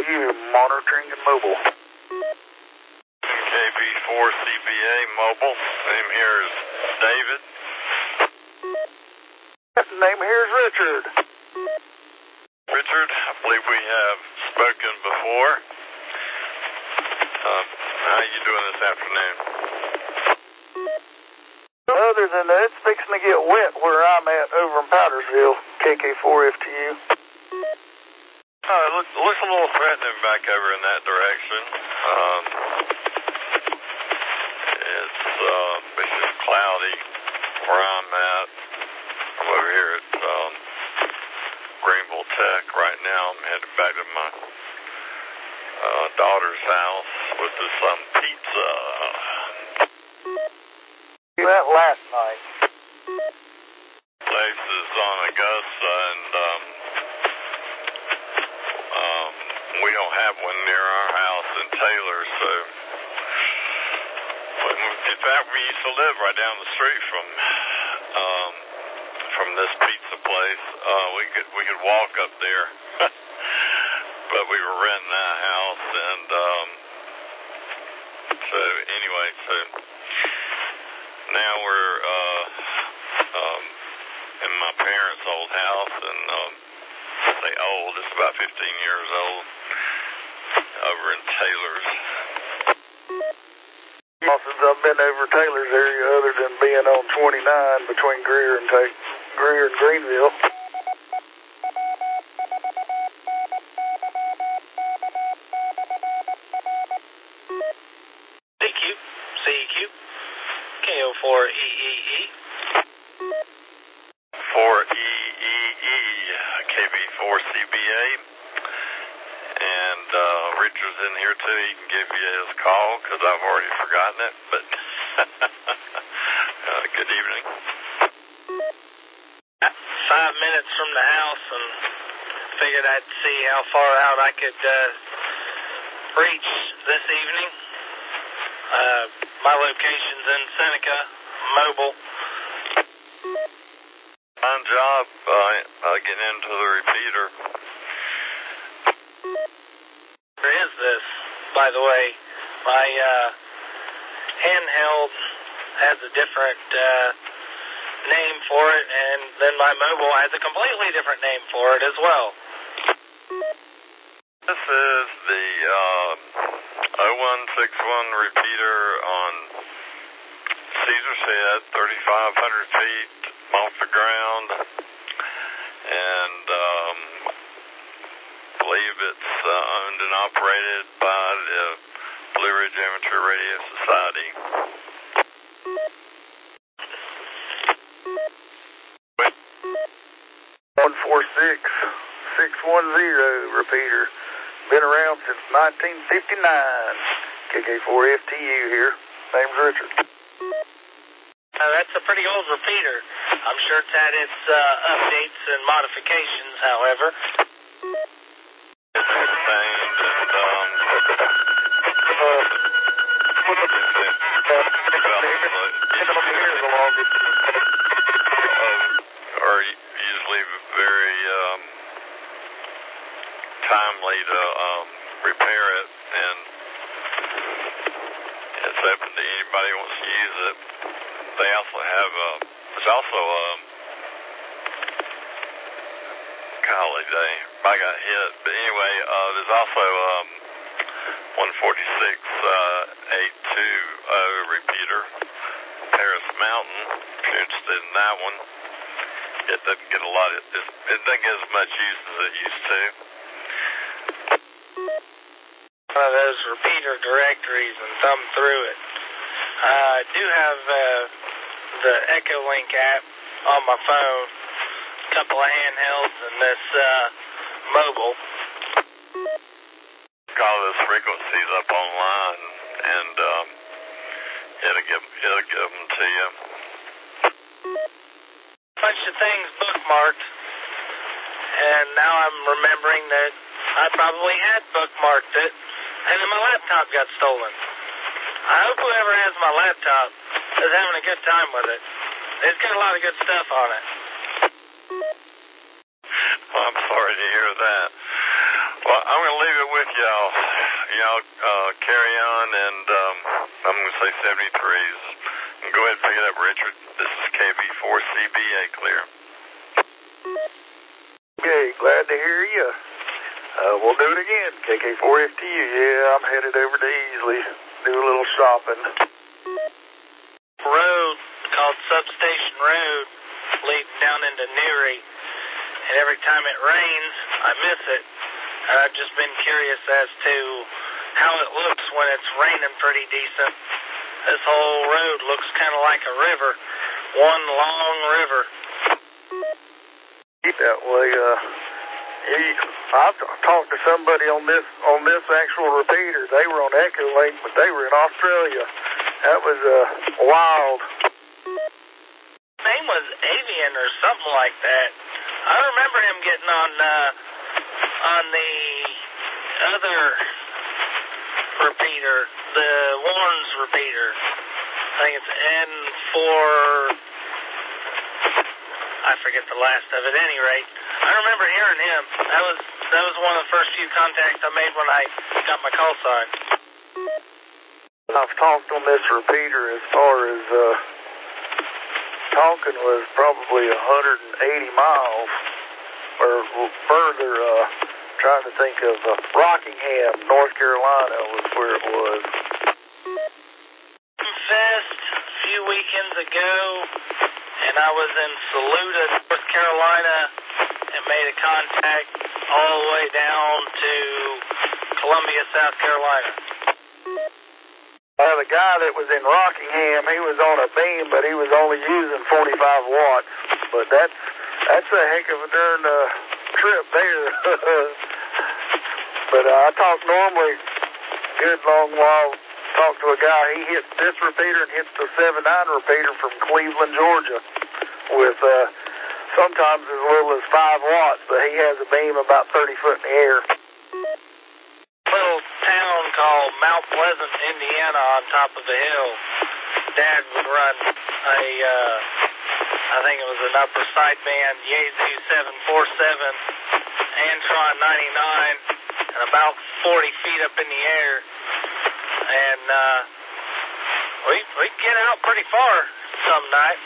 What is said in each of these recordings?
you monitoring and mobile. KB4CBA mobile. Name here is David. Name here is Richard. Richard, I believe we have spoken before. How are you doing this afternoon? Other than that, it's fixing to get wet where I'm at over in Powdersville, KK4FTU. It looks a little threatening back over in that direction. It's just cloudy where I'm at. I'm over here at Greenville Tech right now. I'm headed back to my daughter's house with some pizza. You went last night. Place is on Augusta, and we don't have one near our house in Taylor, so in fact we used to live right down the street from this pizza place. We could walk up there, but we were renting that house, and so anyway, so now we're in my parents' old house, and I say old, it's about 15 years old, over in Taylor's. Since I've been over Taylor's area, other than being on 29 between Greer and Greenville. CQ, KO4EEE. 4EEE, KB4CBA. And Richard's in here too. He can give you his call because I've already forgotten it. But good evening. 5 minutes from the house, and figured I'd see how far out I could reach this evening. My location's in Seneca, mobile. Fine job getting into the repeater. Where is this, by the way? My handheld has a different name for it, and then my mobile has a completely different name for it as well. This is the 0161 repeater on Caesar's Head, 3,500 feet off the ground, and I believe it's owned and operated by the Blue Ridge Amateur Radio Society. One 46610 repeater. Been around since 1959. KK4FTU here. Name's Richard. That's a pretty old repeater. I'm sure it's had its updates and modifications, however. It's sustained are usually very timely to repair it, and it's open to anybody who wants to use it. They also have there's also golly day, I got hit, but anyway, there's also 146.820 repeater, Paris Mountain. If you're interested in that one, it doesn't get it doesn't get as much use as it used to. One of those repeater directories and thumb through it. I do have the Echolink app on my phone, a couple of handhelds, and this mobile. All those frequencies up online, and it'll give them to you. Bunch of things bookmarked, and now I'm remembering that I probably had bookmarked it, and then my laptop got stolen. I hope whoever has my laptop is having a good time with it. It's got a lot of good stuff on it. Well, I'm sorry to hear that. Well, I'm going to leave it with y'all. Y'all carry on, and I'm going to say 73s. And go ahead and pick it up, Richard. This is KB4CBA clear. Okay, glad to hear you. We'll do it again. KK4FTU. Yeah, I'm headed over to Easley. Do a little shopping. Road called Substation Road leads down into Newry. And every time it rains, I miss it. And I've just been curious as to how it looks when it's raining pretty decent. This whole road looks kind of like a river. One long river. That way, I've talked to somebody on this actual repeater. They were on Echolink, but they were in Australia. That was wild. His name was Avian or something like that. I remember him getting on the other repeater, the Warren's repeater. I think it's N4. I forget the last of it. At any rate, I remember hearing him. That was one of the first few contacts I made when I got my call sign. I've talked on this repeater as far as talking was probably 180 miles or further. Trying to think of Rockingham, North Carolina was where it was. Fest a few weekends ago, and I was in Saluda, North Carolina, and made a contact all the way down to Columbia, South Carolina. The guy that was in Rockingham, he was on a beam, but he was only using 45 watts. But that's a heck of a darn trip there. But I talked normally good long while. Talked to a guy. He hits this repeater and hits the 7.9 repeater from Cleveland, Georgia, with sometimes as little as 5 watts. But he has a beam about 30 foot in the air. Little town called Mount Pleasant, Indiana, on top of the hill. Dad would run I think it was an upper sideband Yaesu 747, Antron 99, and about 40 feet up in the air. And we get out pretty far some nights.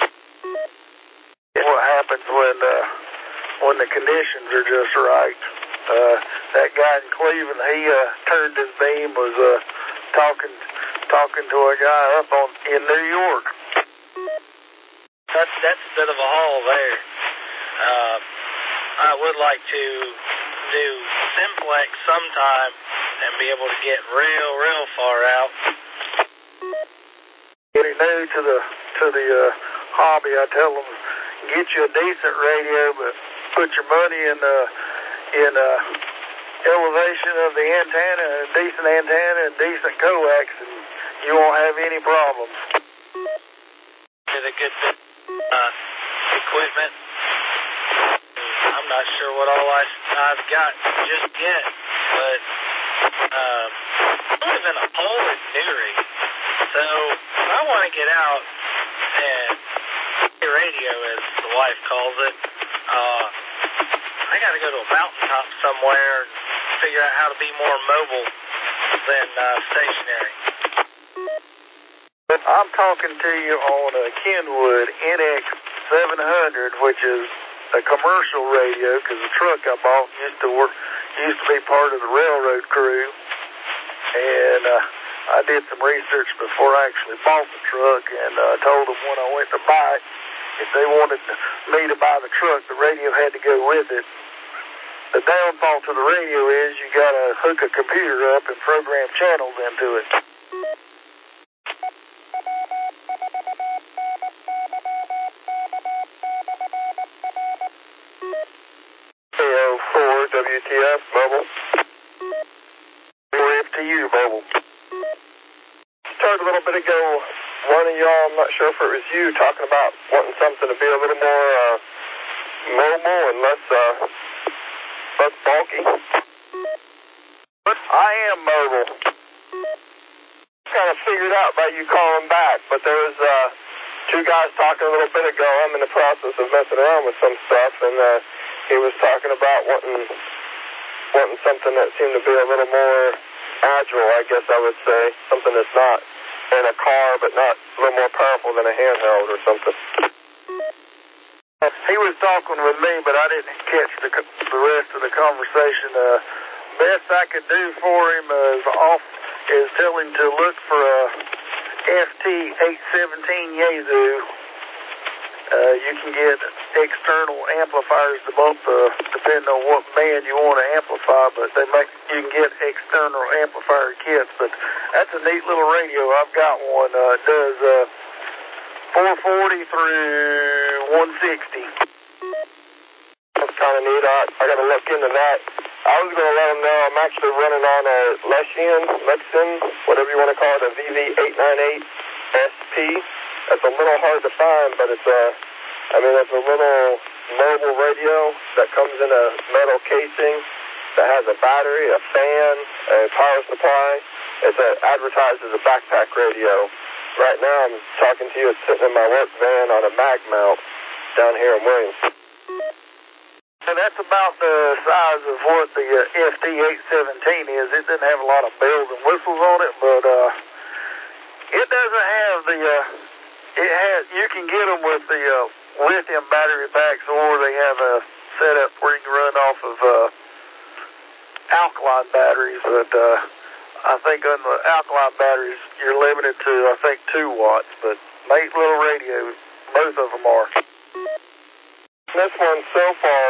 What happens when the conditions are just right? That guy in Cleveland, he turned his beam, was talking to a guy up in New York. That's a bit of a haul there. I would like to do simplex sometime and be able to get real far out. Getting new to the hobby, I tell them, get you a decent radio, but put your money in elevation of the antenna, a decent antenna, and decent coax, and you won't have any problems. Get a good bit equipment. I'm not sure what all I've got just yet, but I live in a hole in Newry, so I want to get out and radio, as the wife calls it. I got to go to a mountaintop somewhere and figure out how to be more mobile than stationary. I'm talking to you on a Kenwood NX700, which is a commercial radio, because the truck I bought used to be part of the railroad crew. And I did some research before I actually bought the truck, and I told them when I went to buy it, if they wanted me to buy the truck, the radio had to go with it. The downfall to the radio is you got to hook a computer up and program channels into it. KO4 WTF mobile. 4FTU mobile. Started a little bit ago, one of y'all, I'm not sure if it was you, talking about wanting something to be a little more mobile and less bulky. But I am mobile. Kind of figured out by you calling back, but there was two guys talking a little bit ago. I'm in the process of messing around with some stuff, and he was talking about wanting wanting something that seemed to be a little more agile, I guess I would say. Something that's not in a car, but not a little more powerful than a handheld or something. He was talking with me, but I didn't catch the rest of the conversation. Best I could do for him is tell him to look for a FT817 Yaesu. You can get external amplifiers to both, depending on what band you want to amplify, but you can get external amplifier kits. But that's a neat little radio. I've got one. It does 440 through 160. That's kind of neat. I got to look into that. I was going to let him know I'm actually running on a Lexan, whatever you want to call it, a VV898 SP. That's a little hard to find, but it's a little mobile radio that comes in a metal casing that has a battery, a fan, a power supply. It's advertised as a backpack radio. Right now I'm talking to you, it's sitting in my work van on a mag mount down here in Williams. And that's about the size of what the FT817 is. It doesn't have a lot of bells and whistles on it, but it doesn't have the... You can get them with the lithium battery packs, or they have a setup where you can run off of alkaline batteries, but I think on the alkaline batteries, you're limited to, 2 watts, but neat little radio, both of them are. This one so far,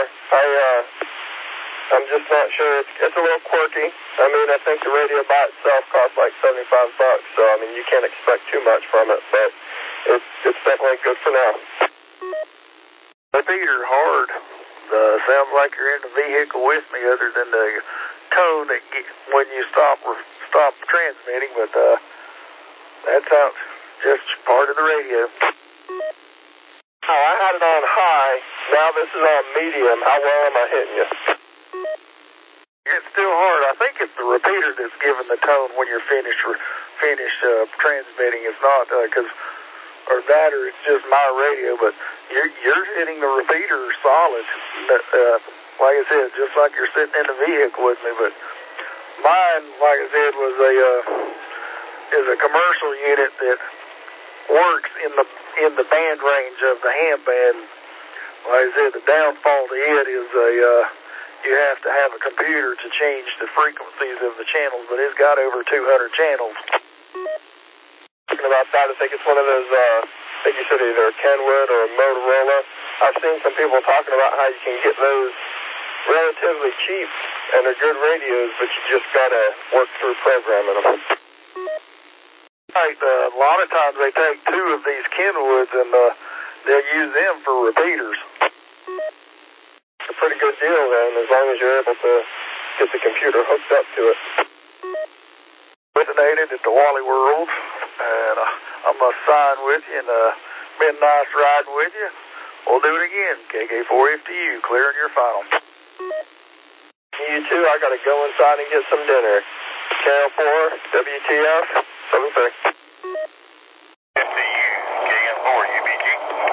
I'm just not sure. It's a little quirky. I think the radio by itself costs like $75, so you can't expect too much from it, but it's definitely good for now. Repeater hard. Sounds like you're in the vehicle with me, other than the tone that when you stop transmitting, but that's out just part of the radio. Oh, I had it on high. Now this is on medium. How well am I hitting you? It's still hard. I think it's the repeater that's giving the tone when you're finished transmitting. It's not or it's just my radio, but you're hitting the repeater solid. Like I said, just like you're sitting in the vehicle with me. But mine, like I said, is a commercial unit that works in the band range of the ham band. Like I said, the downfall to it is you have to have a computer to change the frequencies of the channels, but it's got over 200 channels. Talking about that, I think it's one of those, I think you said either a Kenwood or a Motorola. I've seen some people talking about how you can get those relatively cheap, and they're good radios, but you just got to work through programming them. Right, a lot of times they take 2 of these Kenwoods and they'll use them for repeaters. It's a pretty good deal then, as long as you're able to get the computer hooked up to it. Originated at the Wally World, and I'm going to sign with you, and been nice riding with you. We'll do it again. KK4FTU, clearing your final. You too, I got to go inside and get some dinner. Channel 4, WTF, 73. FTU, KM4, UBG.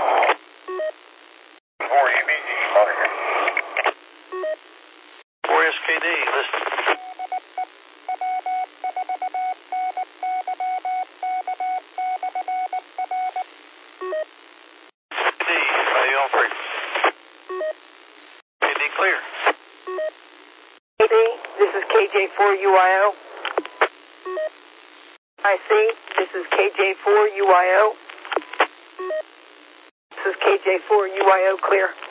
4 UBG, monitor. 4 SKD, listen. SKD, are you on frequency? SKD clear. KB, this is KJ4UIO. IC, this is KJ4UIO. This is KJ4UIO clear.